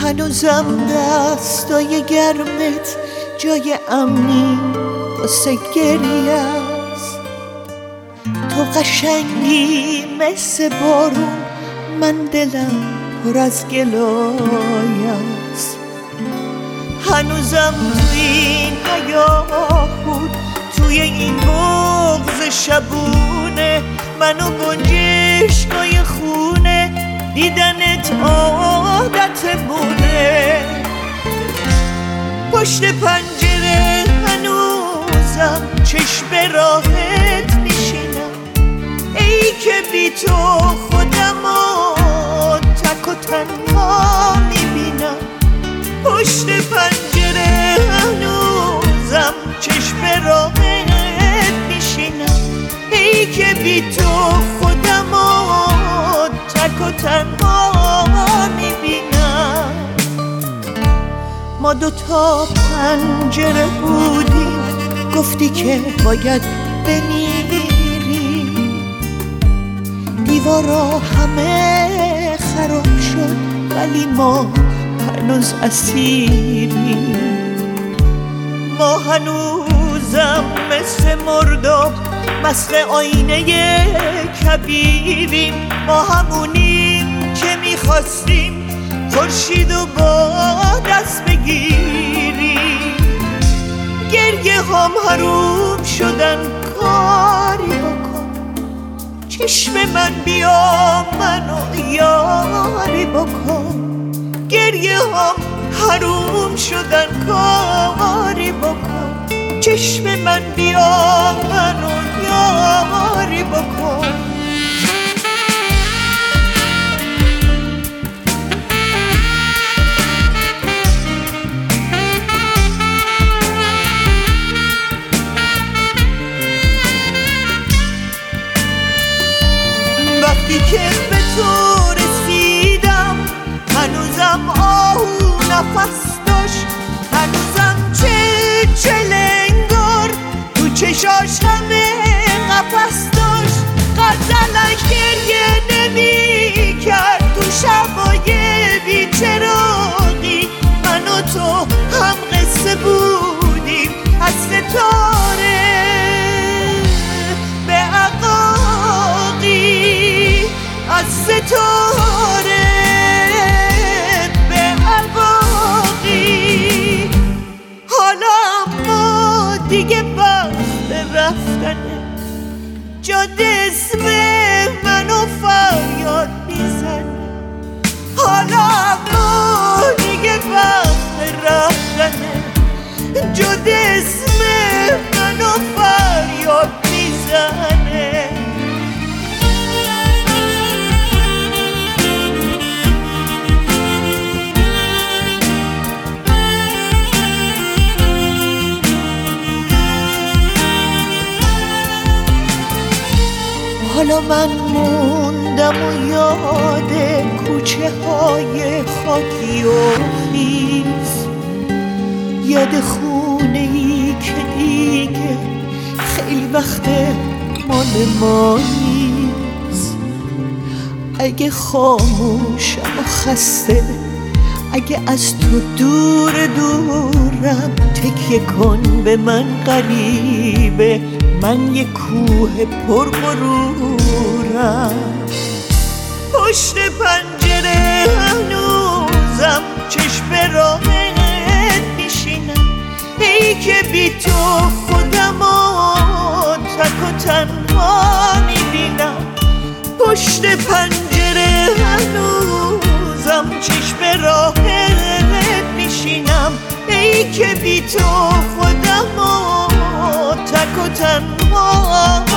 هنوزم دستای گرمت جای امنی واسه گریه است. تو قشنگی مثل بارون، من دلم پر از گلای است. هنوزم توی این حیاط بود، توی این بغض شبونه، منو گنجشگاه خونه، دیدنت عادت بوده. پشت پنجره هنوزم چشم راحت میشینم، ای که بی تو خودمو تک و تنها میبینم. پشت پنجره هنوزم چشم راحت میشینم، ای که بی تو خودمو تک و تنها میبینم. ما دوتا پنجره بودیم، گفتی که باید بمیری. دیوارا همه خراب شد ولی ما هنوز اسیریم. ما هنوزم مثل مرداب مست آینه کبیریم. ما همونیم که میخواستیم خورشیدو با دست بگیریم. گریه هم حروم شدن، کاری بکن چشم من، بیا منو یاری بکن. گریه هم حروم شدن، کاری بکن چشم من، بیا منو یاری بکن. وقتی که به تو رسیدم هنوزم آهو نفس داشت، هنوزم چلنگار تو چشاش همه قفس داشت. غزلش گریه نمی کرد تو شبای بی‌چراغی. من و تو هم قصه بودیم از ستاره به عقاقی، از ستاره به عقاقی. حالا ما دیگه وقت رفتنه، جاده اسم منو فریاد میزنه. حالا ما دیگه وقت رفتنه، جاده اسم منو فریاد میزنه. حالا من موندم و یاد کوچه های خاکی و خیز، یاد خونه ای که دیگه خیلی وقت مال ما نیست. اگه خاموشم و خسته، اگه از تو دورم، تکیه کن به من غریبه، من یه کوه پرغرورم. پشت پنجره هنوزم چشم راحت میشینم، ای که بی تو خودمو تک و تنها میبینم. پشت پنجره هنوزم چشم راحت میشینم، ای که بی تو خودمو تک و تنها